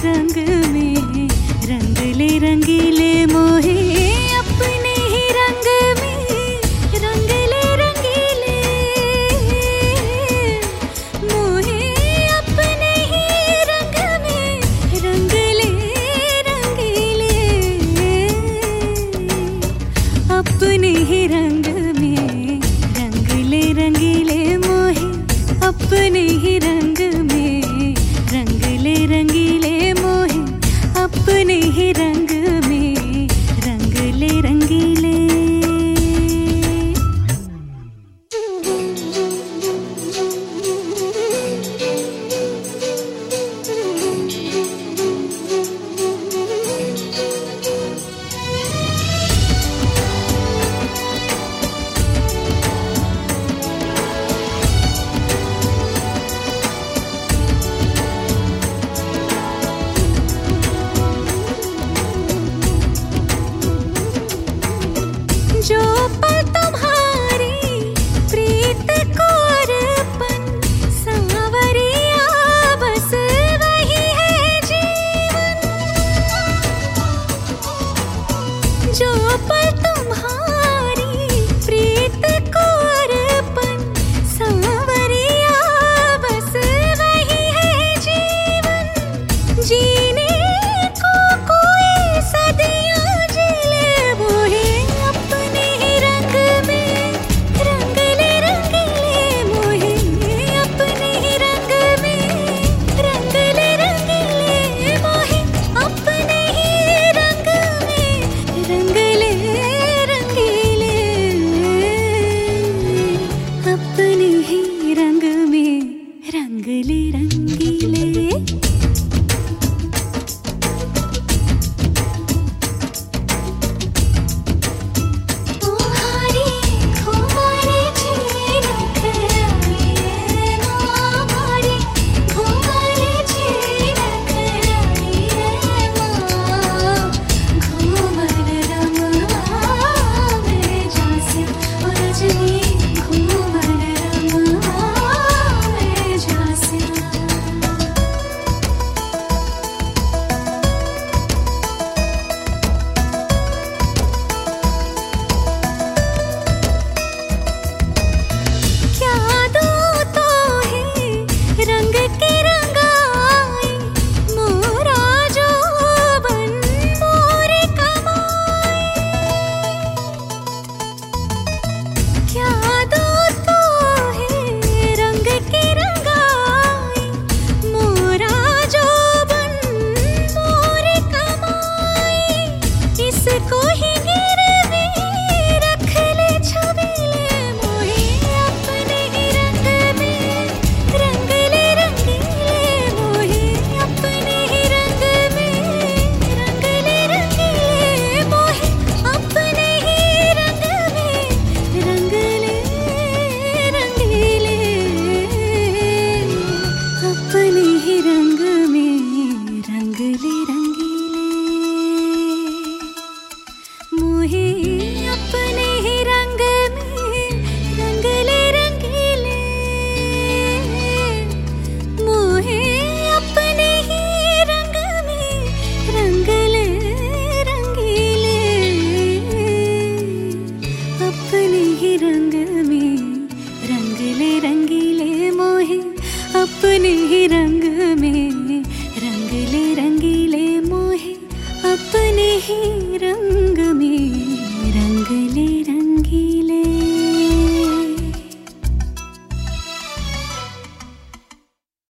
रंग में रंगले रंगीले मोहे अपने ही रंग में रंगले रंगीले मोहे अपने ही रंग में रंगले रंगीले अपने ही रंग में रंगले रंगीले मोहे अपने ही रंग में रंगले रंगीले मोहे अपने ही रंग में रंगले रंगीले। जो पल तुम्हारी प्रीत को अर्पण सांवरिया बस वही है जीवन। जो पल तुम्हारी प्रीत को अर्पण सांवरिया बस वही है जीवन। जीने को कोई सदियां जिले मोहे अपने ही रंग में रंगले रंगीले। तुम्हारी घुमारे झीलक आइए मारी घुमारे झीलक आइए माँ घूमर रमवा में जासे और रजनी अपने ही रंग में रंगले रंगीले मोहे अपने ही रंग